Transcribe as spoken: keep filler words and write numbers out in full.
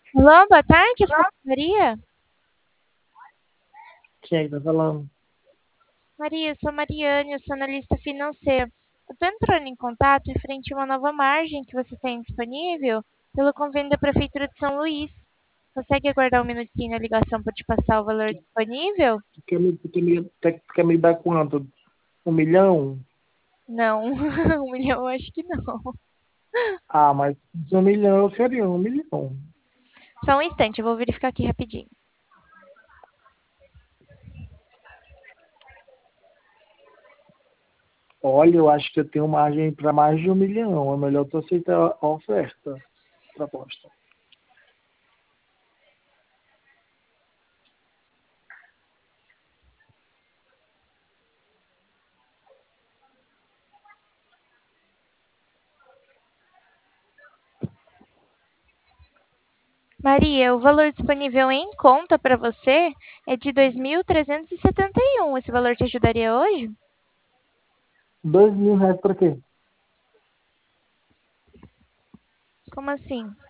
Alô, boa tarde, fala Maria. Quem é que tá falando? Maria, eu sou a Mariane, eu sou analista financeira. Eu tô entrando em contato em frente a uma nova margem que você tem disponível pelo convênio da Prefeitura de São Luís. Consegue aguardar um minutinho na ligação para te passar o valor disponível? Tu quer me, tu quer me, tu quer me dar quanto? Um milhão? Não, um milhão eu acho que não. Ah, mas um milhão eu queria um milhão. Só um instante, eu vou verificar aqui rapidinho. Olha, eu acho que eu tenho margem para mais de um milhão. É melhor tu aceitar a oferta, proposta. Maria, o valor disponível em conta para você é de dois mil trezentos e e setenta e um. Esse valor te ajudaria hoje? Dois mil reais para quê? Como assim?